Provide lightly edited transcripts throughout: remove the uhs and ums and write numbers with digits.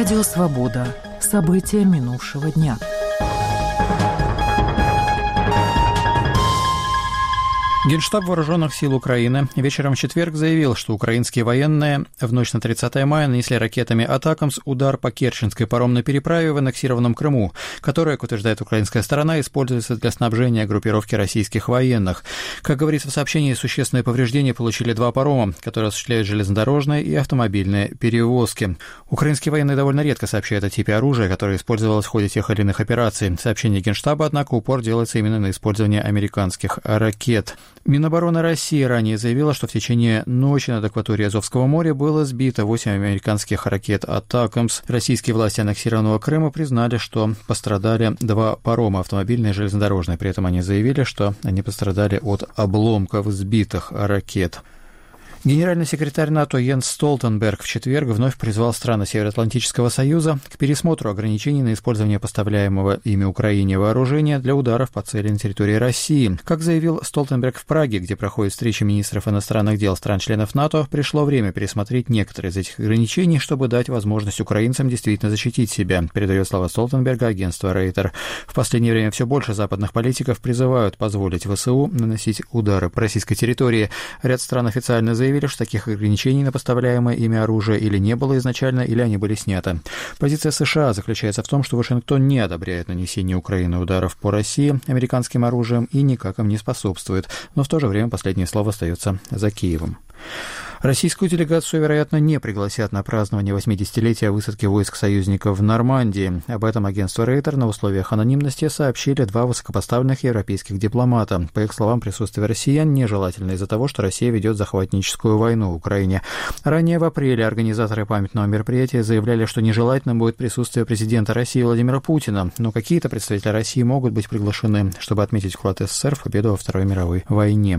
Радио «Свобода». События минувшего дня. Генштаб Вооруженных сил Украины вечером в четверг заявил, что украинские военные в ночь на 30 мая нанесли ракетами «Атакамс» удар по Керченской паромной переправе в аннексированном Крыму, которая, как утверждает украинская сторона, используется для снабжения группировки российских военных. Как говорится в сообщении, существенные повреждения получили два парома, которые осуществляют железнодорожные и автомобильные перевозки. Украинские военные довольно редко сообщают о типе оружия, которое использовалось в ходе тех или иных операций. В сообщении Генштаба, однако, упор делается именно на использование американских ракет. Минобороны России ранее заявила, что в течение ночи над акваторией Азовского моря было сбито 8 американских ракет «Атакамс». Российские власти аннексированного Крыма признали, что пострадали два парома, автомобильные и железнодорожные. При этом они заявили, что они пострадали от обломков сбитых ракет. Генеральный секретарь НАТО Йенс Столтенберг в четверг вновь призвал страны Североатлантического союза к пересмотру ограничений на использование поставляемого ими Украине вооружения для ударов по цели на территории России. Как заявил Столтенберг в Праге, где проходит встреча министров иностранных дел стран-членов НАТО, пришло время пересмотреть некоторые из этих ограничений, чтобы дать возможность украинцам действительно защитить себя, передает слова Столтенберга агентство Рейтер. В последнее время все больше западных политиков призывают позволить ВСУ наносить удары по российской территории. Ряд стран официально заявили, что таких ограничений на поставляемое ими оружие или не было изначально, или они были сняты. Позиция США заключается в том, что Вашингтон не одобряет нанесение Украины ударов по России американским оружием и никак им не способствует, но в то же время последнее слово остается за Киевом. Российскую делегацию, вероятно, не пригласят на празднование 80-летия высадки войск союзников в Нормандии. Об этом агентство Рейтер на условиях анонимности сообщили два высокопоставленных европейских дипломата. По их словам, присутствие россиян нежелательно из-за того, что Россия ведет захватническую войну в Украине. Ранее в апреле организаторы памятного мероприятия заявляли, что нежелательным будет присутствие президента России Владимира Путина, но какие-то представители России могут быть приглашены, чтобы отметить вклад СССР в победу во Второй мировой войне.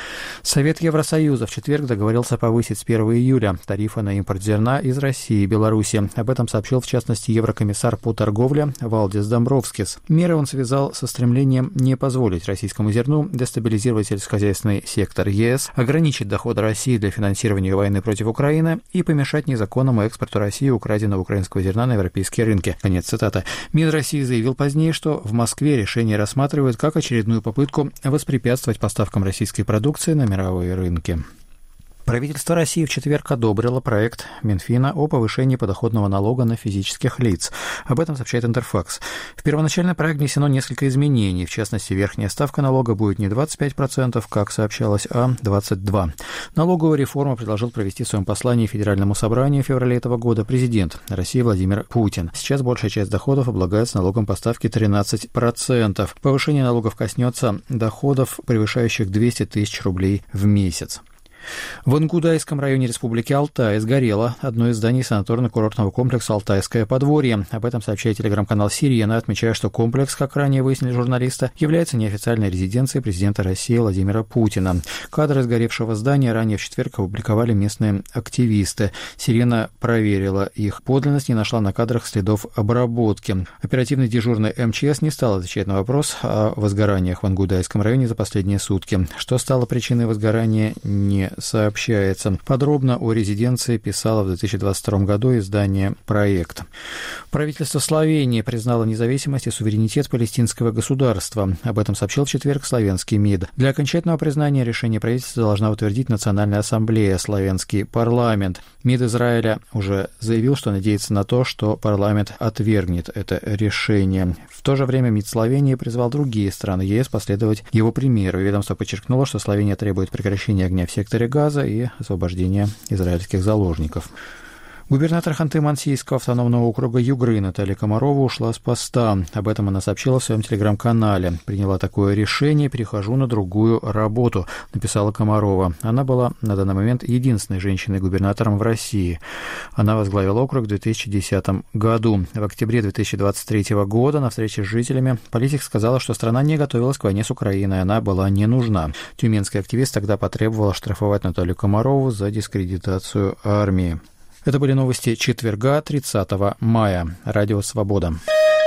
Совет Евросоюза в четверг договорился повысить с 1 июля тарифы на импорт зерна из России и Беларуси. Об этом сообщил, в частности, еврокомиссар по торговле Валдис Домбровскис. Меры он связал со стремлением не позволить российскому зерну дестабилизировать сельскохозяйственный сектор ЕС, ограничить доходы России для финансирования войны против Украины и помешать незаконному экспорту России украденного украинского зерна на европейские рынки. Конец цитаты. МИД России заявил позднее, что в Москве решение рассматривают как очередную попытку воспрепятствовать поставкам российской продукции на мировые рынки. Правительство России в четверг одобрило проект Минфина о повышении подоходного налога на физических лиц. Об этом сообщает Интерфакс. В первоначальный проект внесено несколько изменений. В частности, верхняя ставка налога будет не 25%, как сообщалось, а 22%. Налоговую реформу предложил провести в своем послании Федеральному собранию в феврале этого года президент России Владимир Путин. Сейчас большая часть доходов облагается налогом по ставке 13%. Повышение налогов коснется доходов, превышающих 200 тысяч рублей в месяц. В Ингудайском районе Республики Алтай сгорело одно из зданий санаторно-курортного комплекса «Алтайское подворье». Об этом сообщает телеграм-канал «Сирена», отмечая, что комплекс, как ранее выяснили журналисты, является неофициальной резиденцией президента России Владимира Путина. Кадры сгоревшего здания ранее в четверг опубликовали местные активисты. «Сирена» проверила их подлинность, не нашла на кадрах следов обработки. Оперативный дежурный МЧС не стал отвечать на вопрос о возгораниях в Ингудайском районе за последние сутки. Что стало причиной возгорания, не сообщается. Подробно о резиденции писало в 2022 году издание «Проект». Правительство Словении признало независимость и суверенитет палестинского государства. Об этом сообщил в четверг словенский МИД. Для окончательного признания решение правительства должна утвердить Национальная ассамблея, словенский парламент. МИД Израиля уже заявил, что надеется на то, что парламент отвергнет это решение. В то же время МИД Словении призвал другие страны ЕС последовать его примеру. Ведомство подчеркнуло, что Словения требует прекращения огня в секторе Газа и освобождения израильских заложников. Губернатор Ханты-Мансийского автономного округа Югры Наталья Комарова ушла с поста. Об этом она сообщила в своем телеграм-канале. «Приняла такое решение, перехожу на другую работу», — написала Комарова. Она была на данный момент единственной женщиной-губернатором в России. Она возглавила округ в 2010 году. В октябре 2023 года на встрече с жителями политик сказала, что страна не готовилась к войне с Украиной, она была не нужна. Тюменский активист тогда потребовал штрафовать Наталью Комарову за дискредитацию армии. Это были новости четверга, 30 мая. Радио «Свобода».